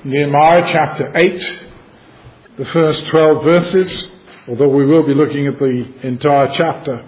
Nehemiah chapter 8, the first 12 verses, although we will be looking at the entire chapter.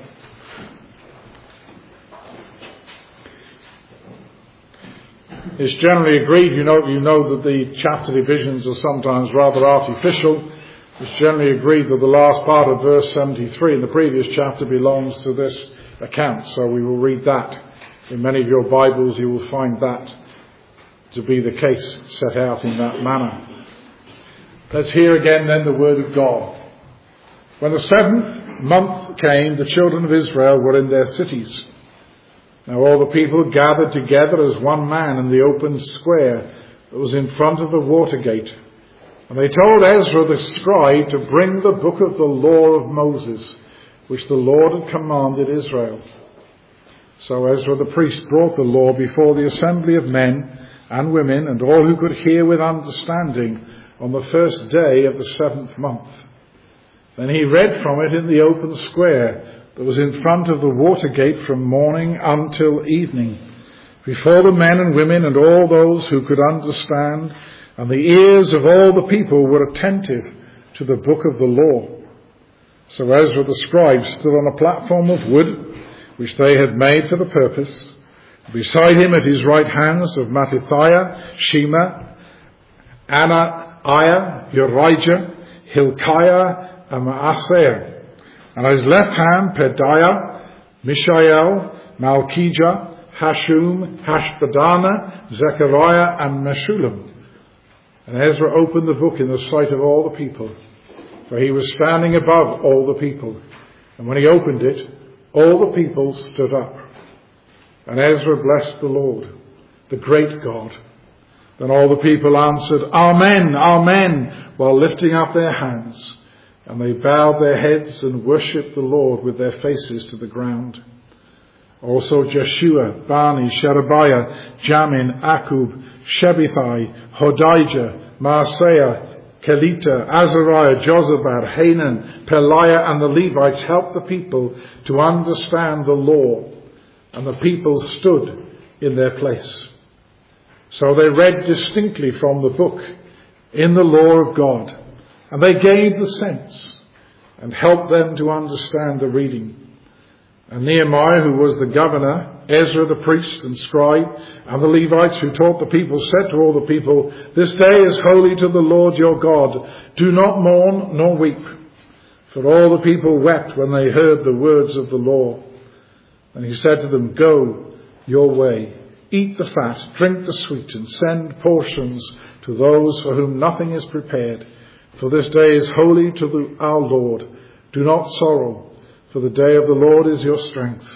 It's generally agreed, you know that the chapter divisions are sometimes rather artificial. It's generally agreed that the last part of verse 73 in the previous chapter belongs to this account, so we will read that. In many of your Bibles you will find that to be the case, set out in that manner. Let's hear again then the word of God. When the 7th month came, the children of Israel were in their cities. Now all the people gathered together as one man in the open square that was in front of the water gate. And they told Ezra the scribe to bring the book of the law of Moses, which the Lord had commanded Israel. So Ezra the priest brought the law before the assembly of men and women and all who could hear with understanding on the first day of the 7th month. Then he read from it in the open square that was in front of the water gate from morning until evening, before the men and women and all those who could understand, and the ears of all the people were attentive to the book of the law. So Ezra the scribe stood on a platform of wood, which they had made for the purpose. Beside him at his right hands of Mattithiah, Shema, Anaiah, Urijah, Hilkiah, and Maaseiah. And at his left hand, Pedaiah, Mishael, Malchijah, Hashum, Hashbadana, Zechariah, and Meshullam. And Ezra opened the book in the sight of all the people, for he was standing above all the people. And when he opened it, all the people stood up. And Ezra blessed the Lord, the great God. Then all the people answered, Amen, Amen, while lifting up their hands. And they bowed their heads and worshipped the Lord with their faces to the ground. Also Jeshua, Bani, Sherebiah, Jamin, Akub, Shebethai, Hodijah, Maaseiah, Kelita, Azariah, Jozabad, Hanan, Peliah, and the Levites helped the people to understand the law. And the people stood in their place. So they read distinctly from the book in the law of God. And they gave the sense and helped them to understand the reading. And Nehemiah, who was the governor, Ezra the priest and scribe, and the Levites who taught the people, said to all the people, This day is holy to the Lord your God. Do not mourn nor weep. For all the people wept when they heard the words of the law. And he said to them, Go your way, eat the fat, drink the sweet, and send portions to those for whom nothing is prepared. For this day is holy to our Lord. Do not sorrow, for the day of the Lord is your strength.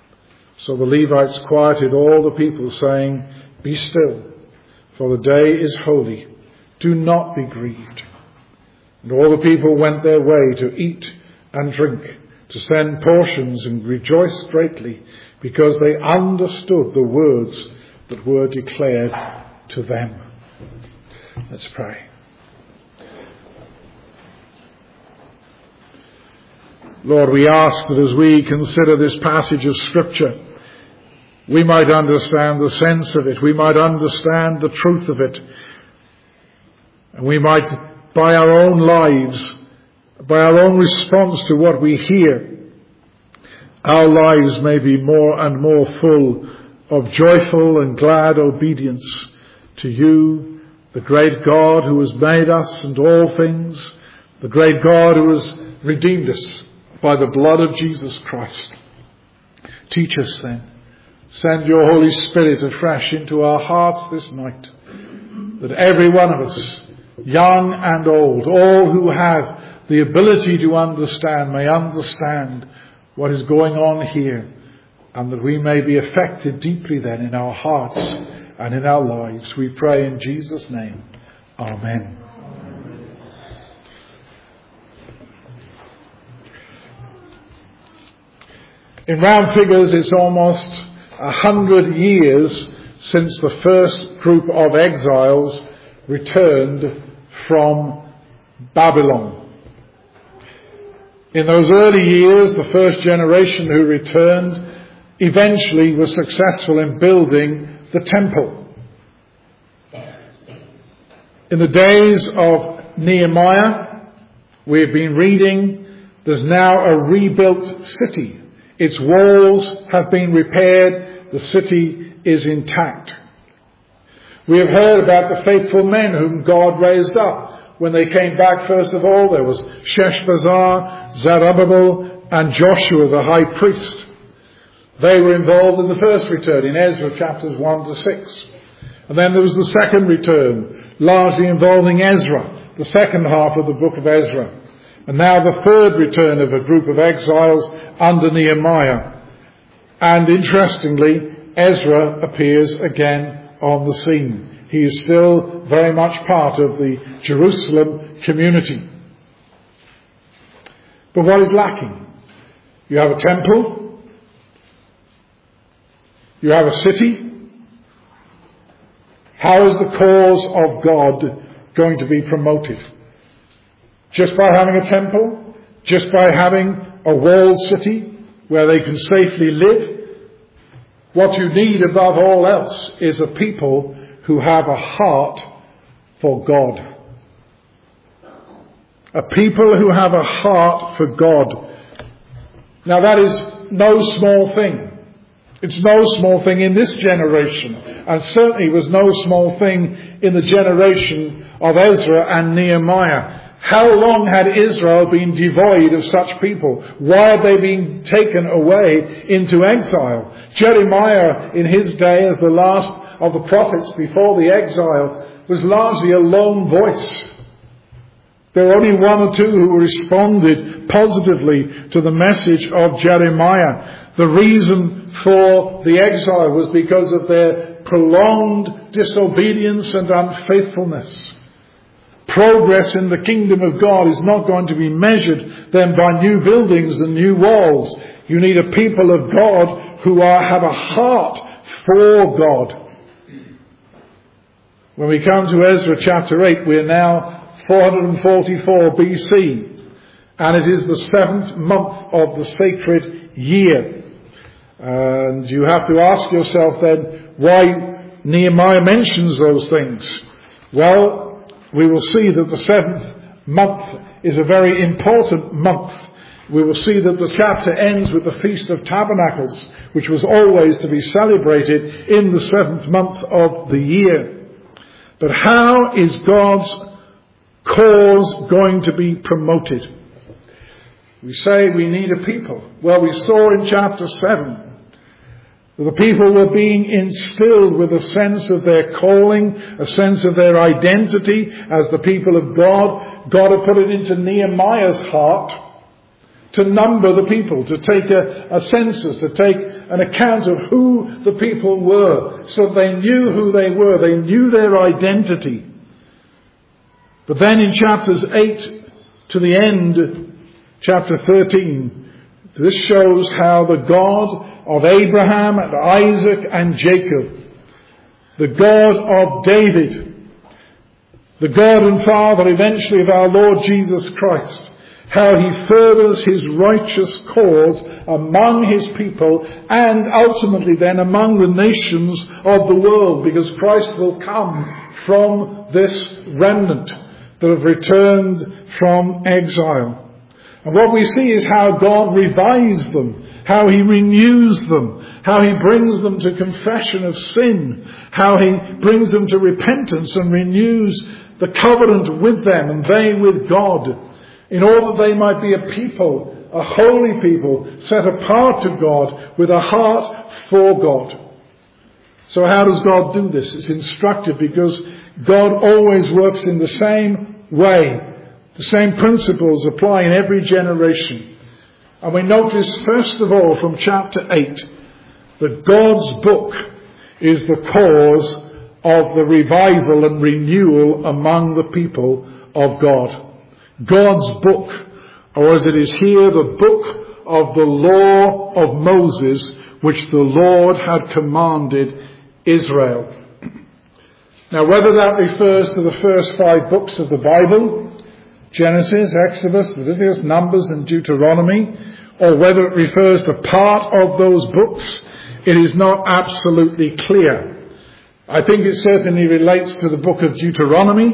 So the Levites quieted all the people, saying, Be still, for the day is holy. Do not be grieved. And all the people went their way to eat and drink, to send portions, and rejoiced greatly, because they understood the words that were declared to them. Let's pray. Lord, we ask that as we consider this passage of Scripture, we might understand the sense of it, we might understand the truth of it, and we might, by our own lives, by our own response to what we hear, our lives may be more and more full of joyful and glad obedience to you, the great God who has made us and all things, the great God who has redeemed us by the blood of Jesus Christ. Teach us then. Send your Holy Spirit afresh into our hearts this night, that every one of us, young and old, all who have the ability to understand may understand what is going on here, and that we may be affected deeply then in our hearts and in our lives. We pray in Jesus' name. Amen. In round figures, it's almost 100 years since the first group of exiles returned from Babylon. In those early years, the first generation who returned eventually was successful in building the temple. In the days of Nehemiah, we've been reading, there's now a rebuilt city. Its walls have been repaired. The city is intact. We have heard about the faithful men whom God raised up. When they came back, first of all, there was Sheshbazzar, Zerubbabel, and Joshua, the high priest. They were involved in the first return, in Ezra chapters 1 to 6. And then there was the second return, largely involving Ezra, the second half of the book of Ezra. And now the third return of a group of exiles under Nehemiah. And interestingly, Ezra appears again on the scene. He is still very much part of the Jerusalem community. But what is lacking? You have a temple. You have a city. How is the cause of God going to be promoted? Just by having a temple? Just by having a walled city where they can safely live? What you need above all else is a people who have a heart for God. A people who have a heart for God. Now that is no small thing. It's no small thing in this generation, and certainly was no small thing in the generation of Ezra and Nehemiah. How long had Israel been devoid of such people? Why had they been taken away into exile? Jeremiah, in his day as the last of the prophets before the exile, was largely a lone voice. There were only one or two who responded positively to the message of Jeremiah. The reason for the exile was because of their prolonged disobedience and unfaithfulness. Progress in the kingdom of God is not going to be measured then by new buildings and new walls. You need a people of God who have a heart for God. When we come to Ezra chapter 8, we are now 444 BC, and it is the 7th month of the sacred year. And you have to ask yourself then why Nehemiah mentions those things. Well, we will see that the 7th month is a very important month. We will see that the chapter ends with the Feast of Tabernacles, which was always to be celebrated in the 7th month of the year. But how is God's cause going to be promoted? We say we need a people. Well, we saw in chapter 7 that the people were being instilled with a sense of their calling, a sense of their identity as the people of God. God had put it into Nehemiah's heart to number the people, to take a census, to take an account of who the people were, so they knew who they were, they knew their identity. But then in chapters 8 to the end, chapter 13, this shows how the God of Abraham and Isaac and Jacob, the God of David, the God and Father eventually of our Lord Jesus Christ, how he furthers his righteous cause among his people and ultimately then among the nations of the world, because Christ will come from this remnant that have returned from exile. And what we see is how God revives them, how he renews them, how he brings them to confession of sin, how he brings them to repentance and renews the covenant with them and they with God, in order that they might be a people, a holy people, set apart to God with a heart for God. So how does God do this? It's instructive because God always works in the same way. The same principles apply in every generation. And we notice, first of all, from chapter 8, that God's book is the cause of the revival and renewal among the people of God. God's book, or as it is here, the book of the law of Moses, which the Lord had commanded Israel. Now, whether that refers to the first 5 books of the Bible, Genesis, Exodus, Leviticus, Numbers and Deuteronomy, or whether it refers to part of those books, it is not absolutely clear. I think it certainly relates to the book of Deuteronomy,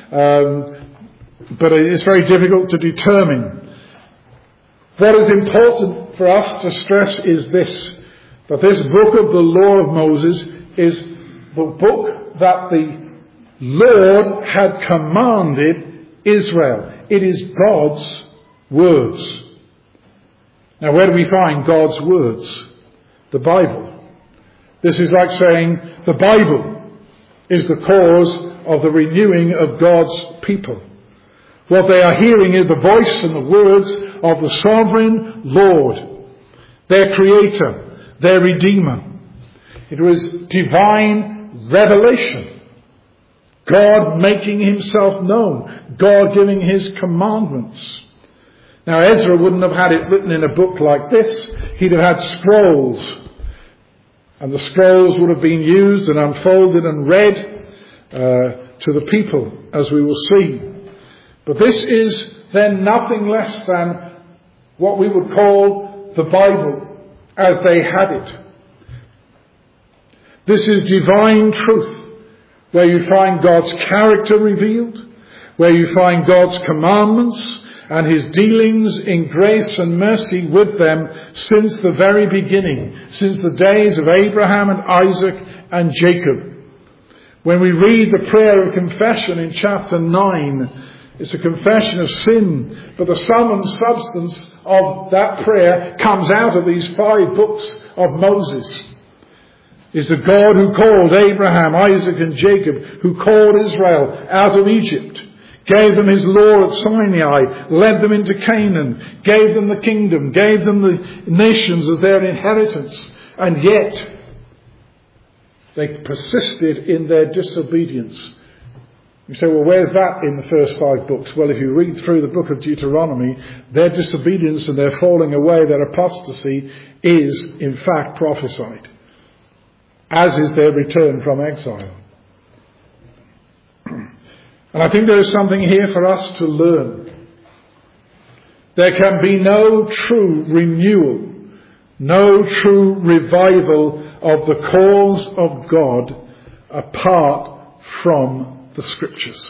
but it is very difficult to determine. What is important for us to stress is this, that this book of the law of Moses is the book that the Lord had commanded Israel. It is God's words. Now, where do we find God's words? The Bible. This is like saying the Bible is the cause of the renewing of God's people. What they are hearing is the voice and the words of the sovereign Lord, their Creator, their Redeemer. It was divine revelation. God making himself known. God giving his commandments. Now, Ezra wouldn't have had it written in a book like this. He'd have had scrolls. And the scrolls would have been used and unfolded and read to the people, as we will see. But this is then nothing less than what we would call the Bible as they had it. This is divine truth, where you find God's character revealed, where you find God's commandments and his dealings in grace and mercy with them since the very beginning, since the days of Abraham and Isaac and Jacob. When we read the prayer of confession in chapter 9, it's a confession of sin, but the sum and substance of that prayer comes out of these 5 books of Moses. It's the God who called Abraham, Isaac and Jacob, who called Israel out of Egypt, gave them his law at Sinai, led them into Canaan, gave them the kingdom, gave them the nations as their inheritance, and yet they persisted in their disobedience. You say, well, where's that in the first 5 books? Well, if you read through the book of Deuteronomy, their disobedience and their falling away, their apostasy, is in fact prophesied, as is their return from exile. And I think there is something here for us to learn. There can be no true renewal, no true revival of the cause of God apart from the Scriptures.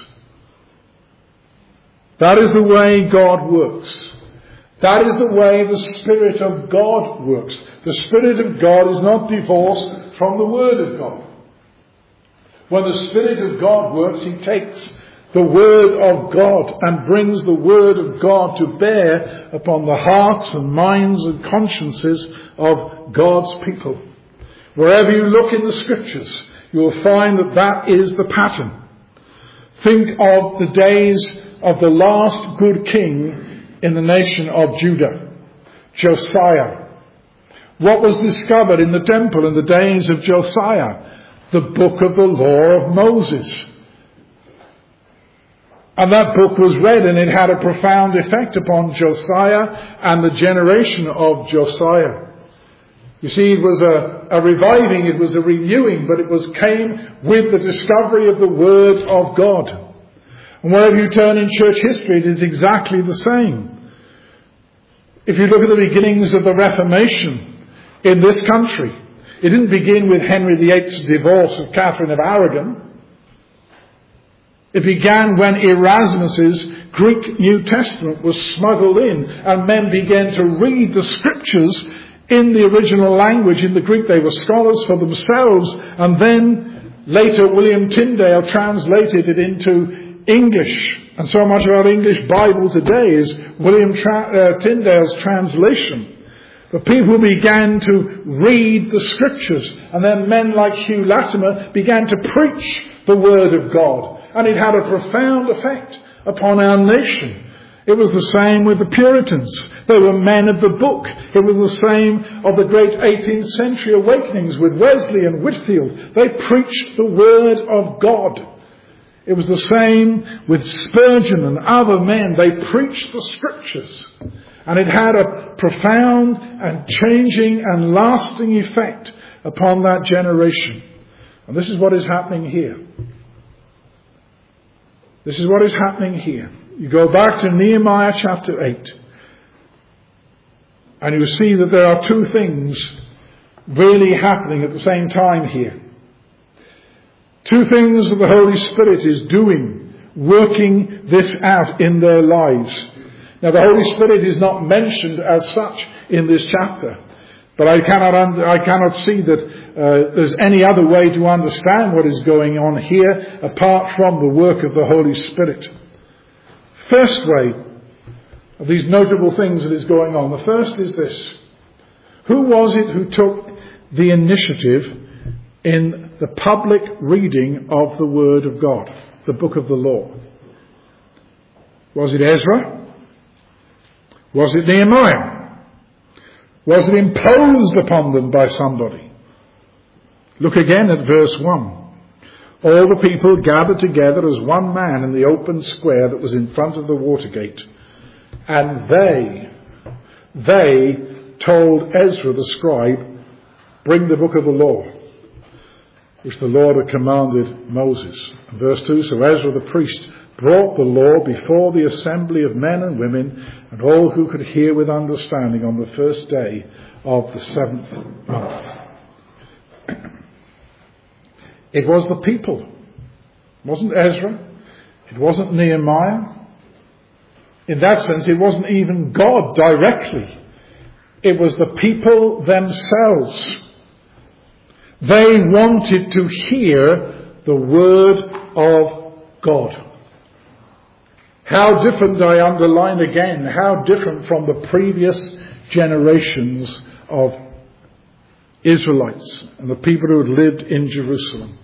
That is the way God works. That is the way the Spirit of God works. The Spirit of God is not divorced from the Word of God. When the Spirit of God works, he takes the Word of God and brings the Word of God to bear upon the hearts and minds and consciences of God's people. Wherever you look in the Scriptures, you will find that that is the pattern. Think of the days of the last good king in the nation of Judah, Josiah. What was discovered in the temple in the days of Josiah? The book of the law of Moses. And that book was read, and it had a profound effect upon Josiah and the generation of Josiah. You see, it was a reviving, it was a renewing, but it came with the discovery of the Word of God. And wherever you turn in church history, it is exactly the same. If you look at the beginnings of the Reformation in this country, it didn't begin with Henry VIII's divorce of Catherine of Aragon. It began when Erasmus's Greek New Testament was smuggled in and men began to read the Scriptures in the original language, in the Greek. They were scholars for themselves, and then later William Tyndale translated it into English. And so much of our English Bible today is William Tyndale's translation. But people began to read the Scriptures, and then men like Hugh Latimer began to preach the Word of God. And it had a profound effect upon our nation. It was the same with the Puritans. They were men of the book. It was the same of the great 18th century awakenings with Wesley and Whitefield. They preached the Word of God. It was the same with Spurgeon and other men. They preached the Scriptures. And it had a profound and changing and lasting effect upon that generation. And this is what is happening here. This is what is happening here. You go back to Nehemiah chapter 8, and you see that there are 2 things really happening at the same time here. Two things that the Holy Spirit is doing, working this out in their lives. Now, the Holy Spirit is not mentioned as such in this chapter, but I cannot see that there's any other way to understand what is going on here apart from the work of the Holy Spirit. First way of these notable things that is going on. The first is this. Who was it who took the initiative in the public reading of the Word of God, the book of the law? Was it Ezra? Was it Nehemiah? Was it imposed upon them by somebody? Look again at verse 1. All the people gathered together as one man in the open square that was in front of the water gate. And they told Ezra the scribe, bring the book of the law, which the Lord had commanded Moses. And verse 2, so Ezra the priest brought the law before the assembly of men and women and all who could hear with understanding on the first day of the 7th month. It was the people. It wasn't Ezra. It wasn't Nehemiah. In that sense, it wasn't even God directly. It was the people themselves. They wanted to hear the word of God. How different, I underline again, how different from the previous generations of Israelites and the people who had lived in Jerusalem.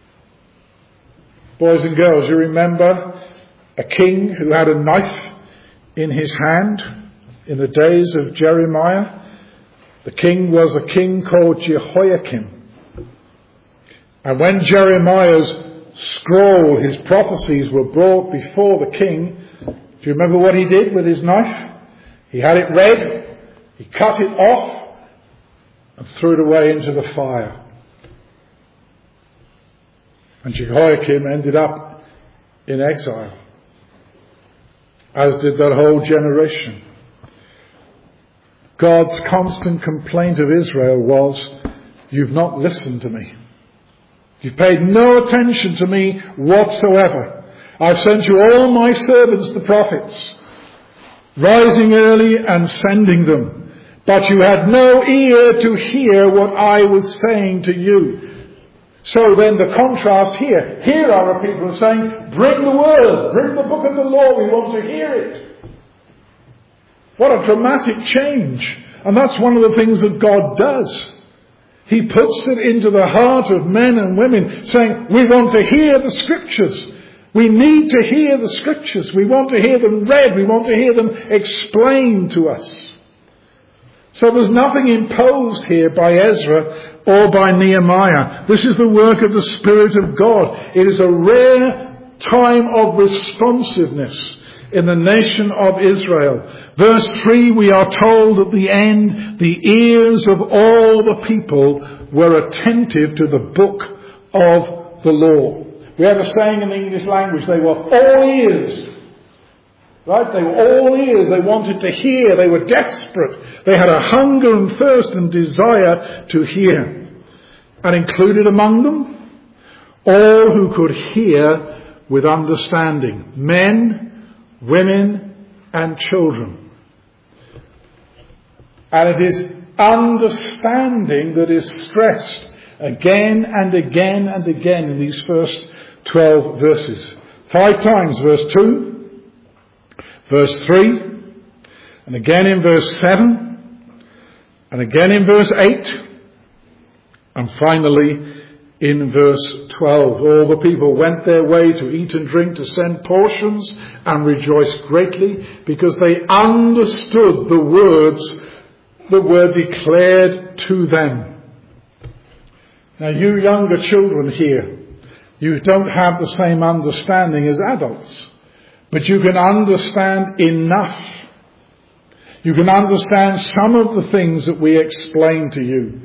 Boys and girls, you remember a king who had a knife in his hand in the days of Jeremiah? The king was a king called Jehoiakim. And when Jeremiah's scroll, his prophecies were brought before the king, do you remember what he did with his knife? He had it read, he cut it off and threw it away into the fire. And Jehoiakim ended up in exile, as did that whole generation. God's constant complaint of Israel was, you've not listened to me. You've paid no attention to me whatsoever. I've sent you all my servants, the prophets, rising early and sending them. But you had no ear to hear what I was saying to you. So then the contrast here. Here are a people saying, bring the word, bring the book of the law, we want to hear it. What a dramatic change. And that's one of the things that God does. He puts it into the heart of men and women, saying, we want to hear the scriptures. We need to hear the scriptures. We want to hear them read. We want to hear them explained to us. So there's nothing imposed here by Ezra or by Nehemiah. This is the work of the Spirit of God. It is a rare time of responsiveness in the nation of Israel. Verse 3, we are told at the end, the ears of all the people were attentive to the book of the law. We have a saying in the English language, they were all ears. Right? They were all ears. They wanted to hear. They were desperate. They had a hunger and thirst and desire to hear. And included among them, all who could hear with understanding. Men, women, and children. And it is understanding that is stressed again and again and again in these first 12 verses. 5 times, verse 2. Verse 3, and again in verse 7, and again in verse 8, and finally in verse 12. All the people went their way to eat and drink, to send portions, and rejoiced greatly, because they understood the words that were declared to them. Now, you younger children here, you don't have the same understanding as adults. But you can understand enough. You can understand some of the things that we explain to you.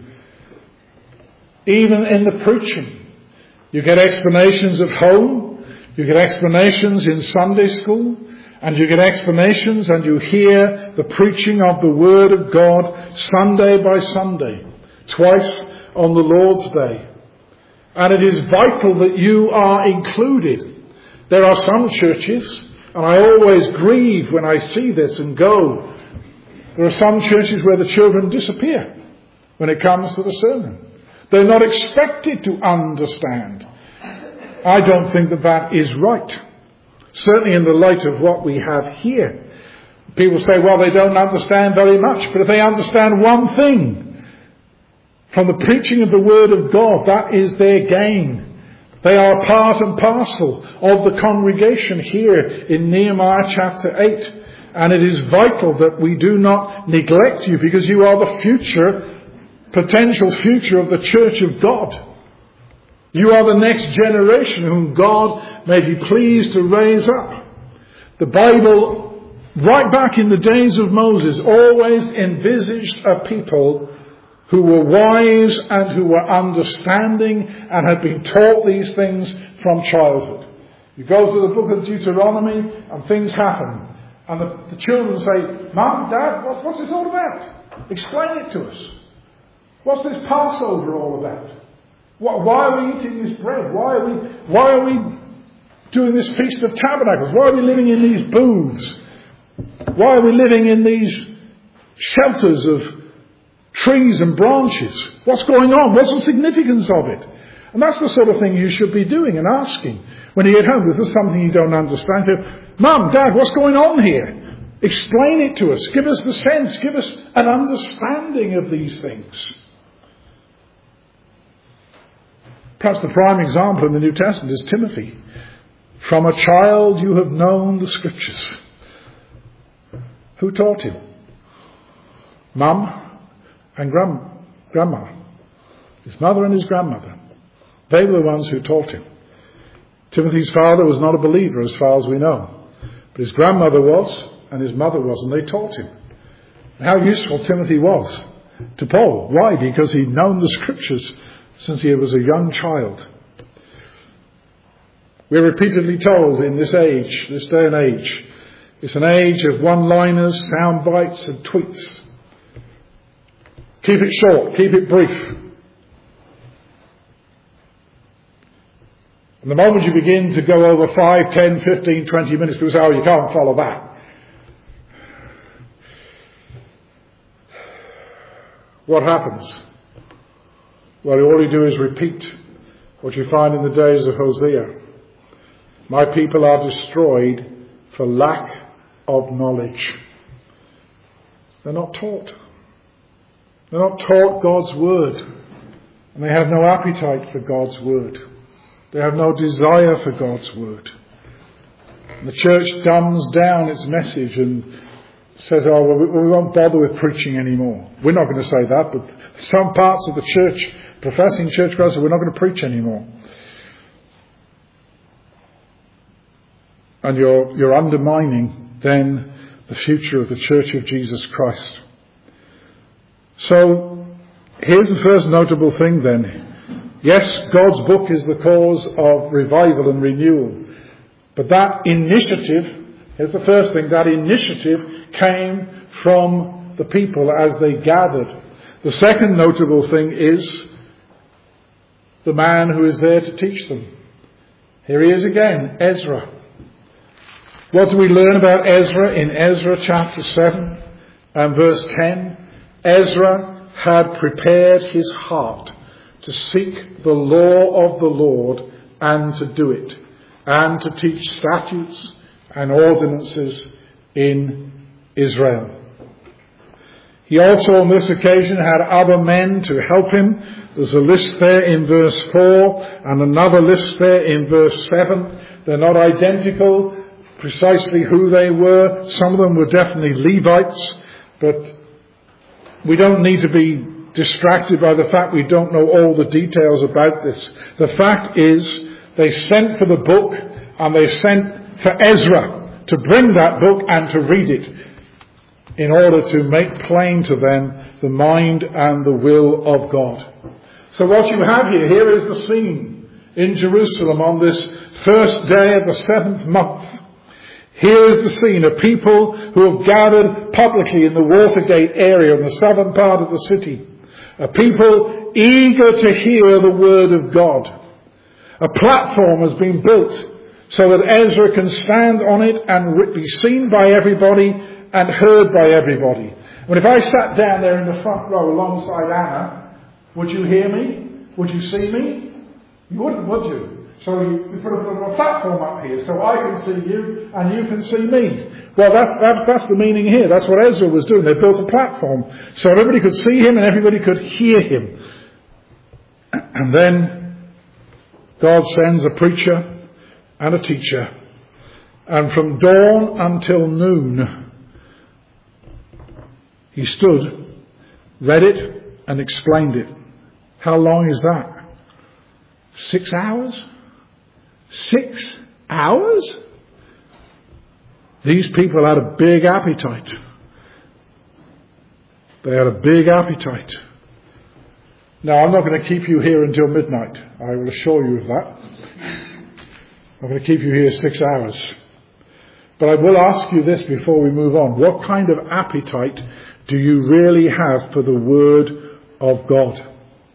Even in the preaching. You get explanations at home. You get explanations in Sunday school. And you get explanations and you hear the preaching of the Word of God Sunday by Sunday. Twice on the Lord's Day. And it is vital that you are included. There are some churches, and I always grieve when I see this and go, there are some churches where the children disappear when it comes to the sermon. They're not expected to understand. I don't think that is right. Certainly in the light of what we have here. People say, well, they don't understand very much. But if they understand one thing from the preaching of the Word of God, that is their gain. They are part and parcel of the congregation here in Nehemiah chapter 8. And it is vital that we do not neglect you, because you are the potential future of the church of God. You are the next generation whom God may be pleased to raise up. The Bible, right back in the days of Moses, always envisaged a people who were wise and who were understanding and had been taught these things from childhood. You go through the book of Deuteronomy and things happen. And the children say, Mum, Dad, what's this all about? Explain it to us. What's this Passover all about? Why are we eating this bread? Why are we doing this Feast of Tabernacles? Why are we living in these booths? Why are we living in these shelters of trees and branches? What's going on? What's the significance of it? And that's the sort of thing you should be doing and asking. When you get home, if there's something you don't understand, say, Mum, Dad, what's going on here? Explain it to us. Give us the sense. Give us an understanding of these things. Perhaps the prime example in the New Testament is Timothy. From a child you have known the Scriptures. Who taught him? Mum and grandma. His mother and his grandmother. They were the ones who taught him. Timothy's father was not a believer as far as we know. But his grandmother was, and his mother was, and they taught him. How useful Timothy was to Paul. Why? Because he'd known the Scriptures since he was a young child. We're repeatedly told in this day and age, it's an age of one-liners, sound bites and tweets. Keep it short, keep it brief. And the moment you begin to go over 5, 10, 15, 20 minutes, people say, oh, you can't follow that. What happens? Well, all you do is repeat what you find in the days of Hosea. My people are destroyed for lack of knowledge. They're not taught. They're not taught God's Word. And they have no appetite for God's Word. They have no desire for God's Word. And the church dumbs down its message and says, oh, well, we won't bother with preaching anymore. We're not going to say that, but some parts of the church, professing church goers, say, we're not going to preach anymore. And you're undermining then the future of the Church of Jesus Christ. So, here's the first notable thing then. Yes, God's book is the cause of revival and renewal. But that initiative, here's the first thing, that initiative came from the people as they gathered. The second notable thing is the man who is there to teach them. Here he is again, Ezra. What do we learn about Ezra in Ezra chapter 7 and verse 10? Ezra had prepared his heart to seek the law of the Lord and to do it, and to teach statutes and ordinances in Israel. He also on this occasion had other men to help him. There's a list there in verse 4 and another list there in verse 7. They're not identical precisely who they were. Some of them were definitely Levites, but we don't need to be distracted by the fact we don't know all the details about this. The fact is, they sent for the book and they sent for Ezra to bring that book and to read it in order to make plain to them the mind and the will of God. So what you have here is the scene in Jerusalem on this first day of the 7th month. Here is the scene of people who have gathered publicly in the Watergate area in the southern part of the city. A people eager to hear the word of God. A platform has been built so that Ezra can stand on it and be seen by everybody and heard by everybody. But if I sat down there in the front row alongside Anna, would you hear me? Would you see me? You wouldn't, would you? So you put a platform up here so I can see you and you can see me. Well, that's the meaning here. That's what Ezra was doing. They built a platform so everybody could see him and everybody could hear him. And then God sends a preacher and a teacher. And from dawn until noon, he stood, read it, and explained it. How long is that? 6 hours? 6 hours? These people had a big appetite. They had a big appetite. Now, I'm not going to keep you here until midnight. I will assure you of that. I'm going to keep you here 6 hours. But I will ask you this before we move on. What kind of appetite do you really have for the Word of God?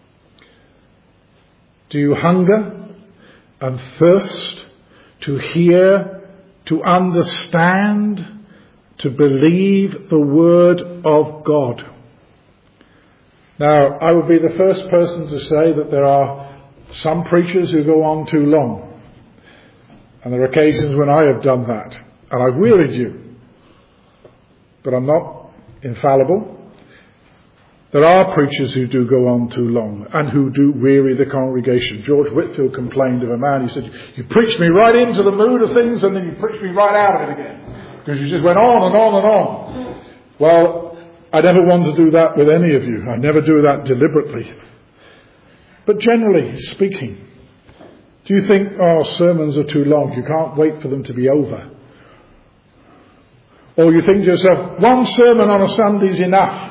Do you hunger and thirst to hear, to understand, to believe the Word of God? Now, I would be the first person to say that there are some preachers who go on too long. And there are occasions when I have done that. And I've wearied you. But I'm not infallible. There are preachers who do go on too long and who do weary the congregation. George Whitefield complained of a man. He said, you preached me right into the mood of things and then you preached me right out of it again. Because you just went on and on and on. Well, I never want to do that with any of you. I never do that deliberately. But generally speaking, do you think, sermons are too long, you can't wait for them to be over? Or you think to yourself, one sermon on a Sunday is enough?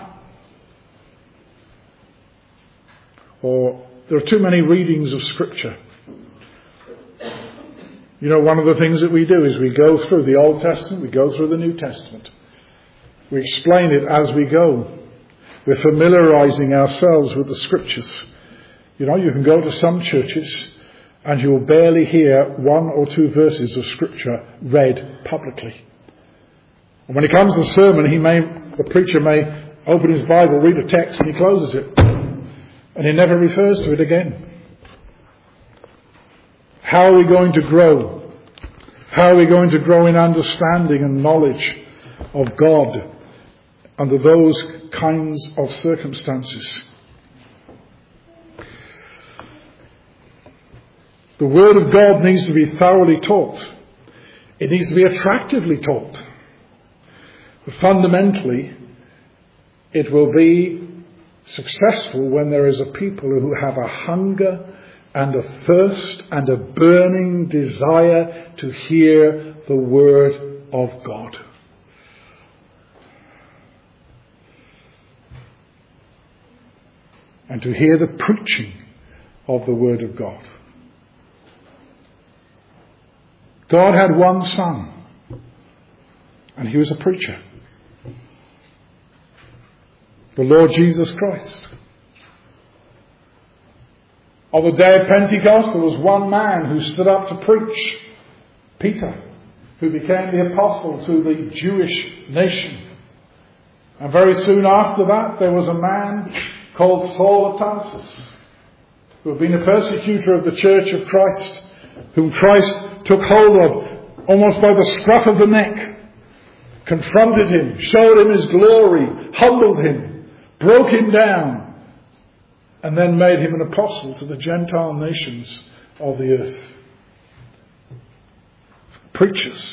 Or there are too many readings of Scripture. You know, one of the things that we do is we go through the Old Testament, we go through the New Testament. We explain it as we go. We're familiarising ourselves with the Scriptures. You know, you can go to some churches and you will barely hear 1 or 2 verses of Scripture read publicly. And when it comes to the sermon, the preacher may open his Bible, read a text, and he closes it. And he never refers to it again. How are we going to grow? How are we going to grow in understanding and knowledge of God under those kinds of circumstances? The Word of God needs to be thoroughly taught. It needs to be attractively taught. But fundamentally, it will be successful when there is a people who have a hunger and a thirst and a burning desire to hear the Word of God. And to hear the preaching of the Word of God. God had one son, and he was a preacher. The Lord Jesus Christ. On the day of Pentecost, there was one man who stood up to preach. Peter, who became the apostle to the Jewish nation. And very soon after that, there was a man called Saul of Tarsus, who had been a persecutor of the Church of Christ, whom Christ took hold of almost by the scruff of the neck, confronted him, showed him his glory, humbled him, broke him down, and then made him an apostle to the Gentile nations of the earth. Preachers.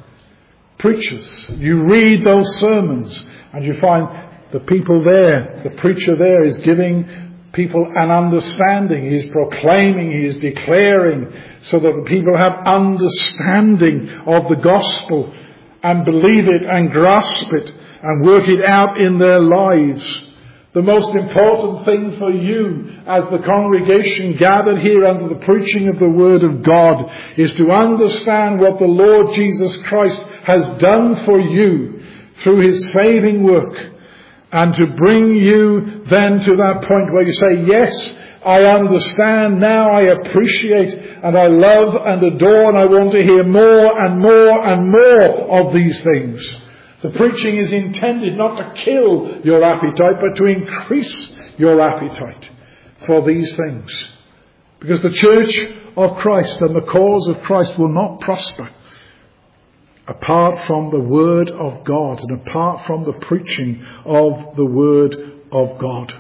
You read those sermons and you find the people there, the preacher there is giving people an understanding. He is proclaiming, he is declaring, so that the people have understanding of the gospel and believe it and grasp it and work it out in their lives. The most important thing for you as the congregation gathered here under the preaching of the Word of God is to understand what the Lord Jesus Christ has done for you through his saving work, and to bring you then to that point where you say, yes, I understand now, I appreciate, and I love and adore, and I want to hear more and more and more of these things. The preaching is intended not to kill your appetite, but to increase your appetite for these things. Because the church of Christ and the cause of Christ will not prosper apart from the Word of God and apart from the preaching of the Word of God.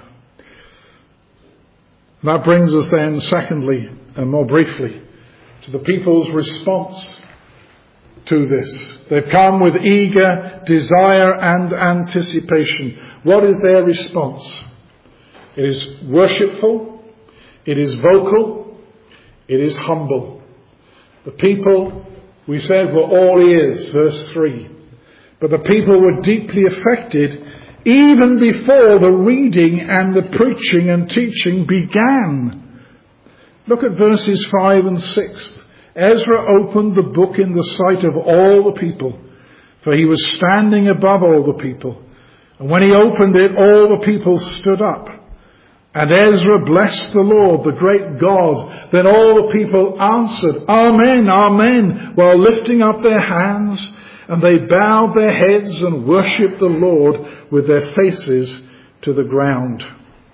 And that brings us then, secondly, and more briefly, to the people's response to this. They've come with eager desire and anticipation. What is their response? It is worshipful, it is vocal, it is humble. The people, we said, were all ears, verse 3. But the people were deeply affected even before the reading and the preaching and teaching began. Look at verses 5 and 6. Ezra opened the book in the sight of all the people, for he was standing above all the people. And when he opened it, all the people stood up. And Ezra blessed the Lord, the great God. Then all the people answered, Amen, Amen, while lifting up their hands. And they bowed their heads and worshipped the Lord with their faces to the ground.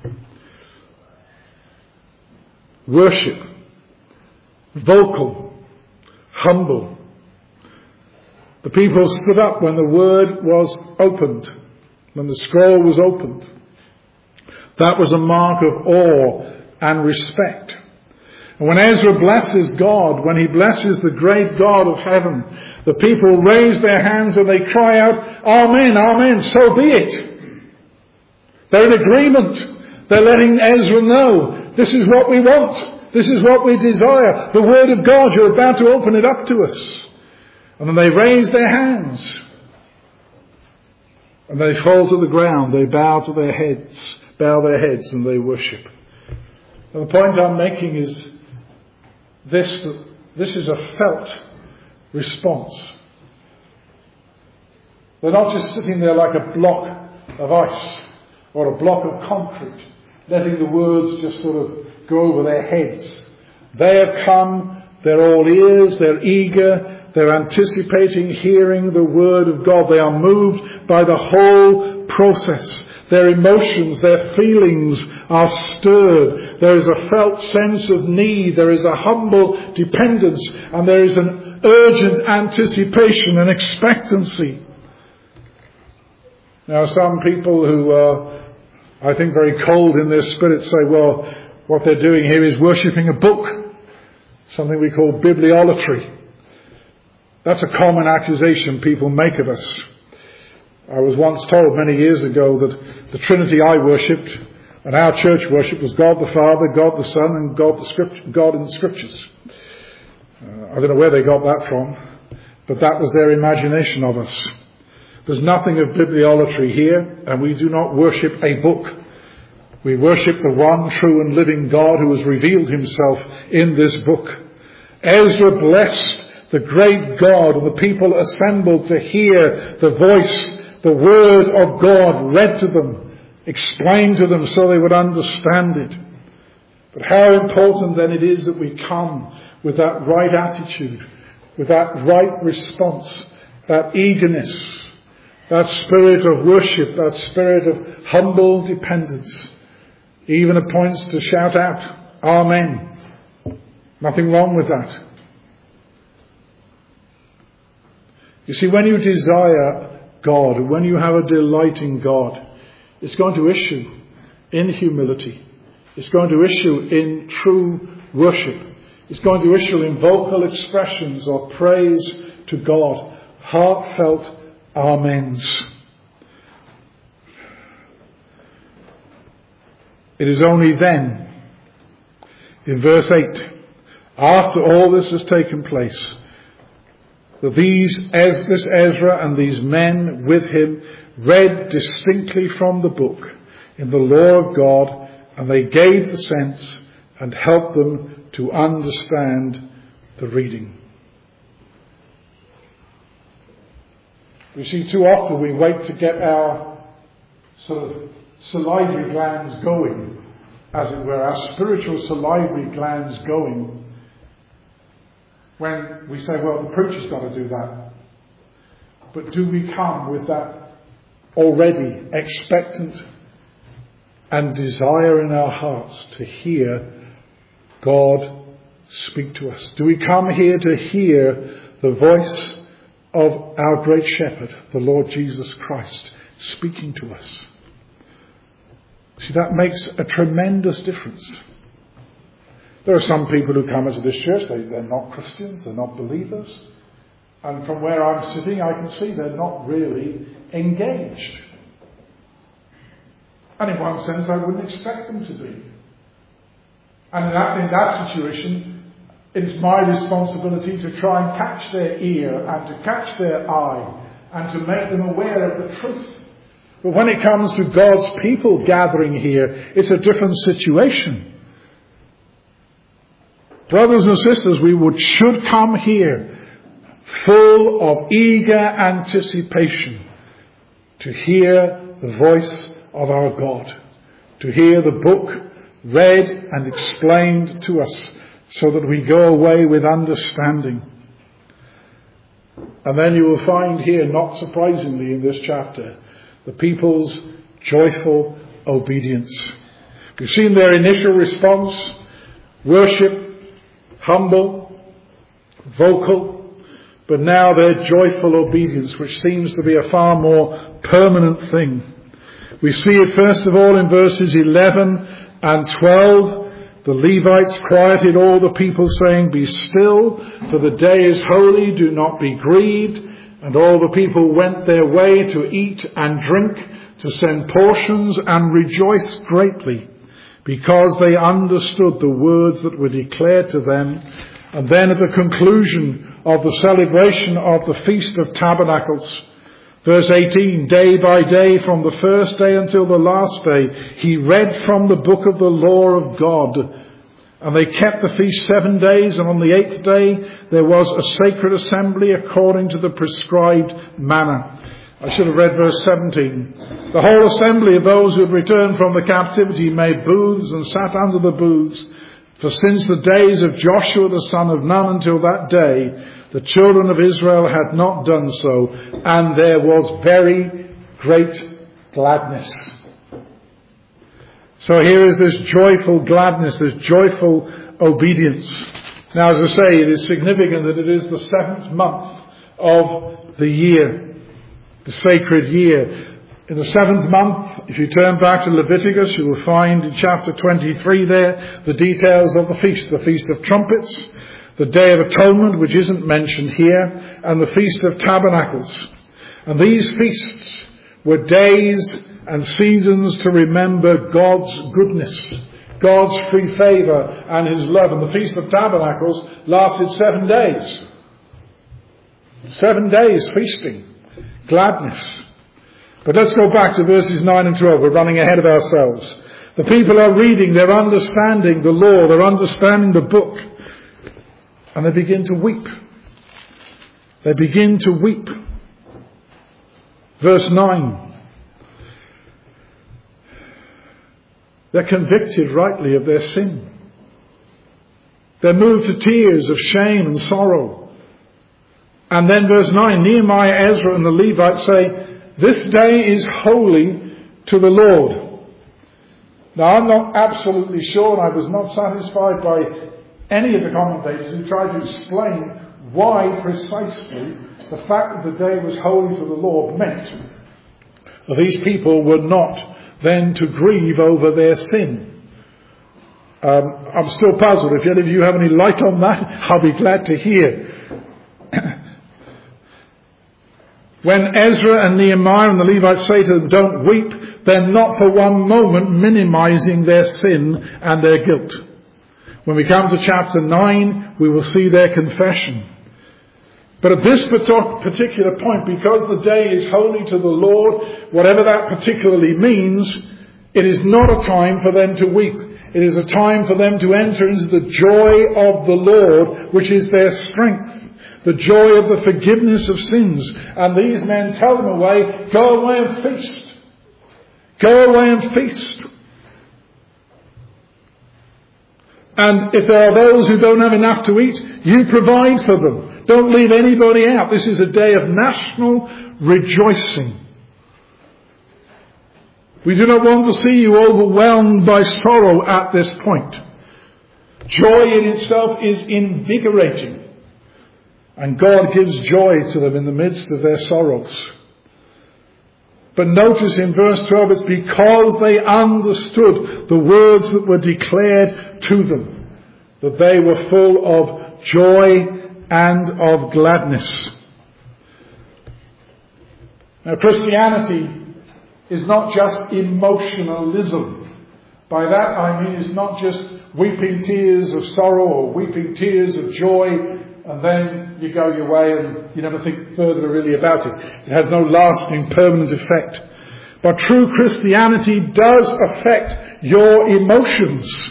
Worship. Vocal. Humble. The people stood up when the word was opened, when the scroll was opened. That was a mark of awe and respect. And when Ezra blesses God, when he blesses the great God of heaven, the people raise their hands and they cry out, Amen, Amen, so be it. They're in agreement. They're letting Ezra know, this is what we want. This is what we desire. The Word of God, you're about to open it up to us. And then they raise their hands. And they fall to the ground. They bow their heads and they worship. And the point I'm making is this is a felt response. They're not just sitting there like a block of ice or a block of concrete, letting the words just sort of go over their heads. They have come, they're all ears, they're eager, they're anticipating hearing the word of God. They are moved by the whole process. Their emotions, their feelings are stirred. There is a felt sense of need. There is a humble dependence. And there is an urgent anticipation and expectancy. Now, some people who are, I think, very cold in their spirit say, well, what they're doing here is worshipping a book. Something we call bibliolatry. That's a common accusation people make of us. I was once told many years ago that the Trinity I worshipped and our church worship was God the Father, God the Son, and God in the Scriptures. I don't know where they got that from, but that was their imagination of us. There's nothing of bibliolatry here, and we do not worship a book. We worship the one true and living God who has revealed himself in this book. Ezra blessed the great God, and the people assembled to hear the voice, the word of God read to them, explained to them so they would understand it. But how important then it is that we come with that right attitude, with that right response, that eagerness, that spirit of worship, that spirit of humble dependence, even at points to shout out, Amen. Nothing wrong with that. You see, when you desire God, when you have a delight in God, it's going to issue in humility. It's going to issue in true worship. It's going to issue in vocal expressions of praise to God. Heartfelt amens. It is only then, in verse 8, after all this has taken place, that this Ezra and these men with him read distinctly from the book in the law of God, and they gave the sense and helped them to understand the reading. You see, too often we wait to get our sort of salivary glands going as it were, our spiritual salivary glands going when we say, well, the preacher's got to do that. But do we come with that already expectant and desire in our hearts to hear God speak to us? Do we come here to hear the voice of our great shepherd, the Lord Jesus Christ, speaking to us? See, that makes a tremendous difference. There are some people who come into this church, they're not Christians, they're not believers. And from where I'm sitting, I can see they're not really engaged. And in one sense, I wouldn't expect them to be. And in that situation, it's my responsibility to try and catch their ear and to catch their eye and to make them aware of the truth. But when it comes to God's people gathering here, it's a different situation. Brothers and sisters, we should come here full of eager anticipation to hear the voice of our God, to hear the book read and explained to us so that we go away with understanding. And then you will find here, not surprisingly in this chapter, the people's joyful obedience. We've seen their initial response: worship, humble, vocal, but now their joyful obedience, which seems to be a far more permanent thing. We see it first of all in verses 11 and 12. The Levites quieted all the people, saying, "Be still, for the day is holy, do not be grieved." And all the people went their way to eat and drink, to send portions, and rejoiced greatly, because they understood the words that were declared to them. And then at the conclusion of the celebration of the Feast of Tabernacles, verse 18, day by day, from the first day until the last day, he read from the book of the law of God. And they kept the feast 7 days, and on the 8th day there was a sacred assembly according to the prescribed manner. I should have read verse 17. The whole assembly of those who had returned from the captivity made booths and sat under the booths. For since the days of Joshua the son of Nun until that day, the children of Israel had not done so, and there was very great gladness. So here is this joyful gladness, this joyful obedience. Now, as I say, it is significant that it is the 7th month of the year, the sacred year. In the 7th month, if you turn back to Leviticus, you will find in chapter 23 there the details of the Feast of Trumpets, the Day of Atonement, which isn't mentioned here, and the Feast of Tabernacles. And these feasts were days and seasons to remember God's goodness, God's free favour and his love. And the Feast of Tabernacles lasted 7 days. 7 days feasting, gladness. But let's go back to verses 9 and 12. We're running ahead of ourselves. The people are reading, they're understanding the law, they're understanding the book. And they begin to weep. They begin to weep. Verse 9. They're convicted rightly of their sin. They're moved to tears of shame and sorrow. And then verse 9, Nehemiah, Ezra and the Levites say, "This day is holy to the Lord." Now, I'm not absolutely sure, and I was not satisfied by any of the commentators who tried to explain why precisely the fact that the day was holy to the Lord meant that these people were not then to grieve over their sin. I'm still puzzled. If any of you have any light on that, I'll be glad to hear. When Ezra and Nehemiah and the Levites say to them, "Don't weep," they're not for one moment minimizing their sin and their guilt. When we come to chapter 9, we will see their confession. But at this particular point, because the day is holy to the Lord, whatever that particularly means, it is not a time for them to weep. It is a time for them to enter into the joy of the Lord, which is their strength. The joy of the forgiveness of sins. And these men tell them away, "Go away and feast. Go away and feast." And if there are those who don't have enough to eat, you provide for them. Don't leave anybody out. This is a day of national rejoicing. We do not want to see you overwhelmed by sorrow at this point. Joy in itself is invigorating. And God gives joy to them in the midst of their sorrows. But notice in verse 12, it's because they understood the words that were declared to them, that they were full of joy and of gladness. Now, Christianity is not just emotionalism. By that I mean it's not just weeping tears of sorrow or weeping tears of joy, and then you go your way and you never think further really about it. It has no lasting, permanent effect. But true Christianity does affect your emotions.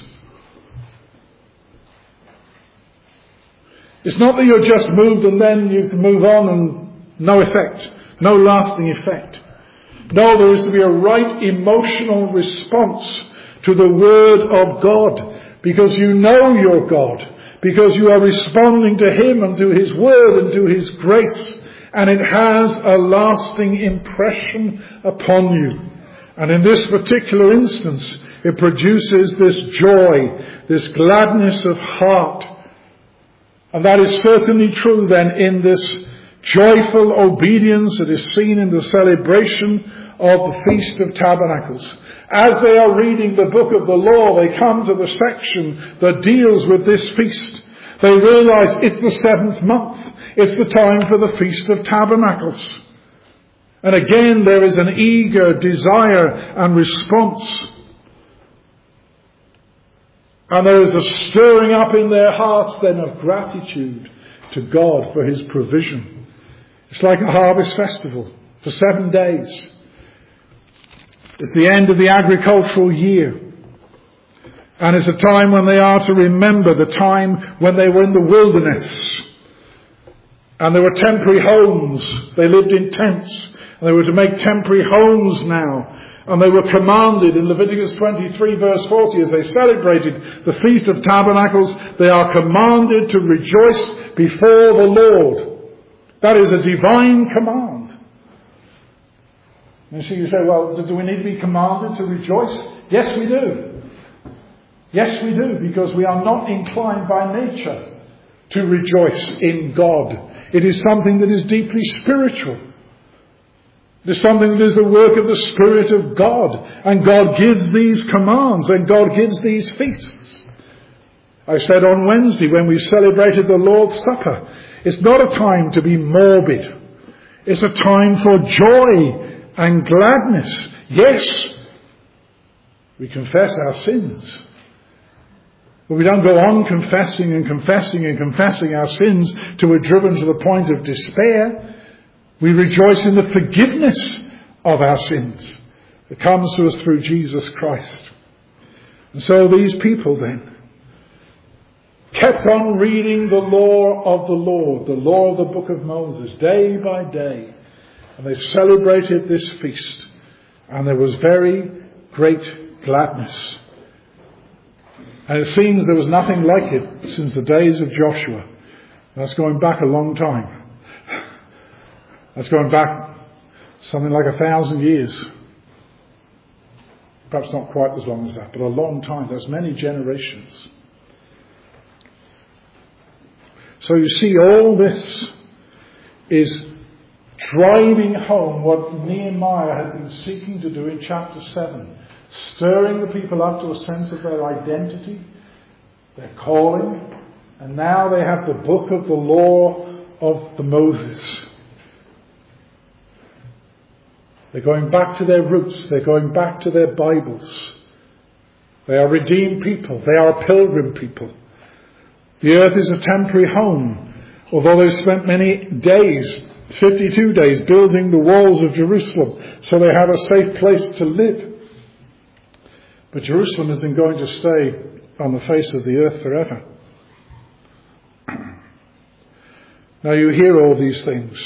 It's not that you're just moved and then you can move on and no effect, no lasting effect. No, there is to be a right emotional response to the Word of God, because you know your God, because you are responding to Him and to His Word and to His grace, and it has a lasting impression upon you. And in this particular instance, it produces this joy, this gladness of heart. And that is certainly true then in this joyful obedience that is seen in the celebration of the Feast of Tabernacles. As they are reading the book of the law, they come to the section that deals with this feast. They realize it's the 7th month. It's the time for the Feast of Tabernacles. And again, there is an eager desire and response. And there is a stirring up in their hearts then of gratitude to God for His provision. It's like a harvest festival for 7 days. It's the end of the agricultural year. And it's a time when they are to remember the time when they were in the wilderness. And there were temporary homes. They lived in tents. And they were to make temporary homes now. And they were commanded in Leviticus 23 verse 40, as they celebrated the Feast of Tabernacles, they are commanded to rejoice before the Lord. That is a divine command. And so you say, well, do we need to be commanded to rejoice? Yes, we do. Yes, we do, because we are not inclined by nature to rejoice in God. It is something that is deeply spiritual. It is something that is the work of the Spirit of God. And God gives these commands and God gives these feasts. I said on Wednesday when we celebrated the Lord's Supper, it's not a time to be morbid. It's a time for joy and gladness. Yes, we confess our sins. But we don't go on confessing and confessing and confessing our sins till we're driven to the point of despair. We rejoice in the forgiveness of our sins that comes to us through Jesus Christ. And so these people then kept on reading the law of the Lord, the law of the book of Moses, day by day. And they celebrated this feast. And there was very great gladness. And it seems there was nothing like it since the days of Joshua. That's going back a long time. That's going back something like 1,000 years. Perhaps not quite as long as that, but a long time. That's many generations. So you see, all this is driving home what Nehemiah had been seeking to do in chapter 7. Stirring the people up to a sense of their identity, their calling. And now they have the book of the law of the Moses. They're going back to their roots. They're going back to their Bibles. They are redeemed people. They are a pilgrim people. The earth is a temporary home. Although they've spent many days, 52 days, building the walls of Jerusalem so they have a safe place to live. But Jerusalem isn't going to stay on the face of the earth forever. Now you hear all these things.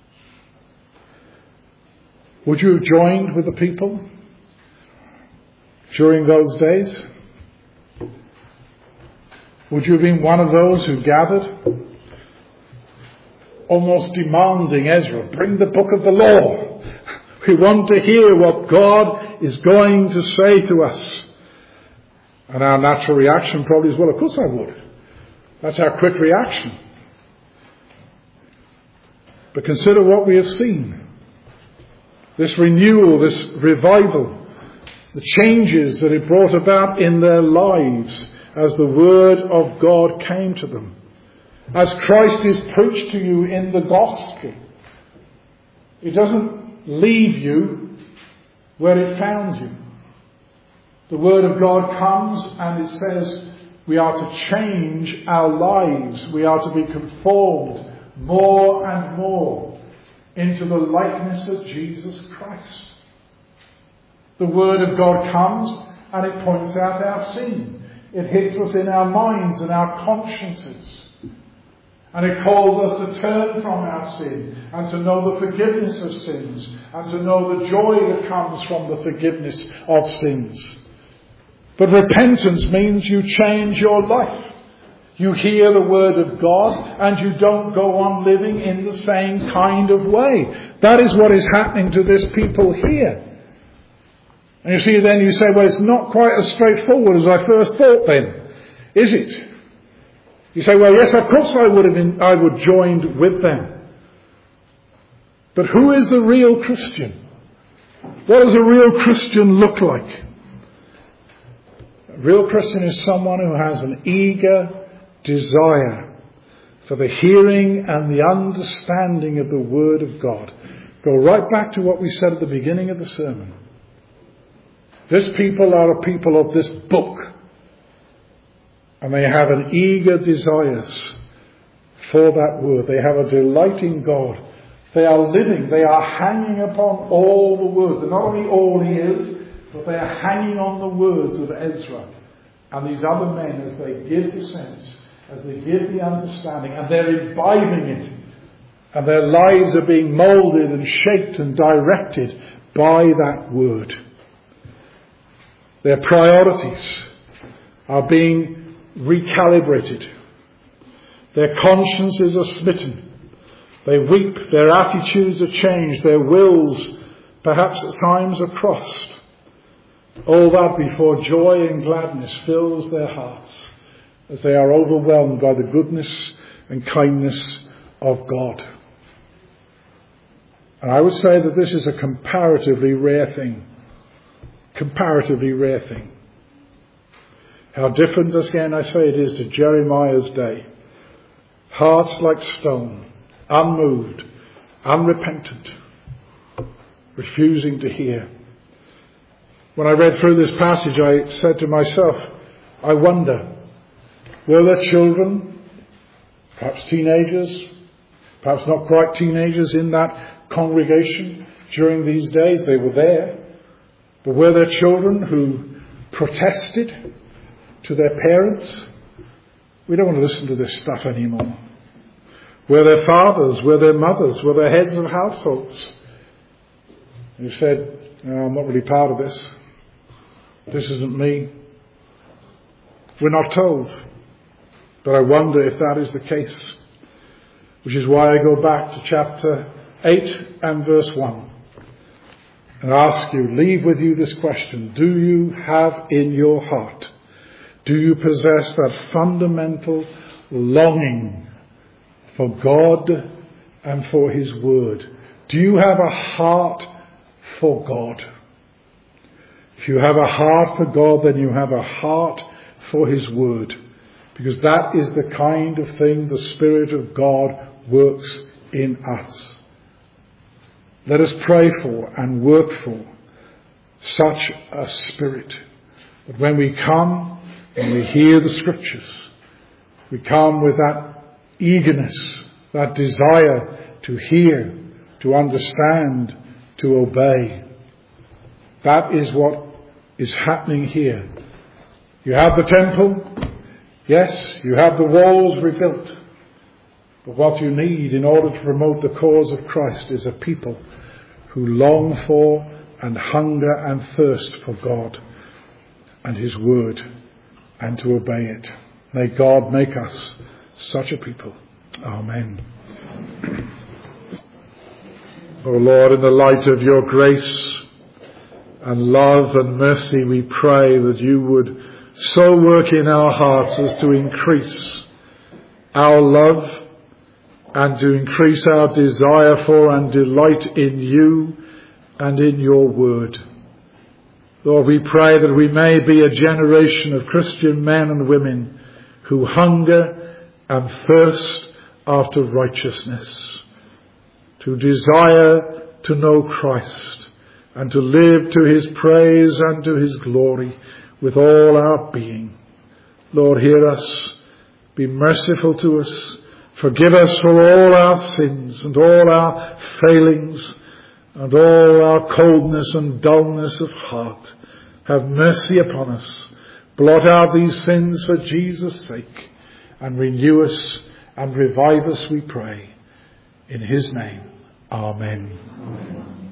Would you have joined with the people during those days? Would you have been one of those who gathered? Almost demanding Ezra, bring the book of the law. We want to hear what God is going to say to us. And our natural reaction probably is, well, of course I would. That's our quick reaction. But consider what we have seen. This renewal, this revival, the changes that it brought about in their lives as the word of God came to them. As Christ is preached to you in the gospel, it doesn't leave you where it found you. The word of God comes and it says we are to change our lives. We are to be conformed more and more into the likeness of Jesus Christ. The word of God comes and it points out our sin. It hits us in our minds and our consciences. And it calls us to turn from our sin and to know the forgiveness of sins and to know the joy that comes from the forgiveness of sins. But repentance means you change your life. You hear the word of God and you don't go on living in the same kind of way. That is what is happening to this people here. And you see, then you say, well, it's not quite as straightforward as I first thought then, is it? You say, well, yes, of course I would joined with them. But who is the real Christian? What does a real Christian look like? A real Christian is someone who has an eager desire for the hearing and the understanding of the Word of God. Go right back to what we said at the beginning of the sermon. This people are a people of this book. And they have an eager desires for that word. They have a delight in God. They are living. They are hanging upon all the words. They're not only all he is, but they are hanging on the words of Ezra. And these other men, as they give the sense, as they give the understanding, and they're imbibing it. And their lives are being moulded and shaped and directed by that word. Their priorities are being recalibrated. Their consciences are smitten. They weep. Their attitudes are changed. Their wills, perhaps at times, are crossed. All that before joy and gladness fills their hearts as they are overwhelmed by the goodness and kindness of God. And I would say that this is a comparatively rare thing. Comparatively rare thing. How different, again, I say it is to Jeremiah's day. Hearts like stone, unmoved, unrepentant, refusing to hear. When I read through this passage, I said to myself, I wonder, were there children, perhaps teenagers, perhaps not quite teenagers in that congregation during these days? They were there. But were there children who protested to their parents? We don't want to listen to this stuff anymore. Were there fathers? Were there mothers? Were there heads of households who said, no, I'm not really part of this. This isn't me. We're not told. But I wonder if that is the case. Which is why I go back to chapter 8 and verse 1. And ask you, leave with you this question. Do you have in your heart, do you possess that fundamental longing for God and for His Word? Do you have a heart for God? If you have a heart for God, then you have a heart for His Word. Because that is the kind of thing the Spirit of God works in us. Let us pray for and work for such a spirit. That when we come and we hear the Scriptures, we come with that eagerness, that desire to hear, to understand, to obey. That is what is happening here. You have the temple. Yes, you have the walls rebuilt. But what you need in order to promote the cause of Christ is a people who long for and hunger and thirst for God and His Word and to obey it. May God make us such a people. Amen. O Lord, in the light of your grace and love and mercy, we pray that you would so work in our hearts as to increase our love and to increase our desire for and delight in you and in your word. Lord, we pray that we may be a generation of Christian men and women who hunger and thirst after righteousness, to desire to know Christ and to live to his praise and to his glory with all our being. Lord, hear us. Be merciful to us. Forgive us for all our sins and all our failings and all our coldness and dullness of heart. Have mercy upon us. Blot out these sins for Jesus' sake and renew us and revive us, we pray. In his name, amen.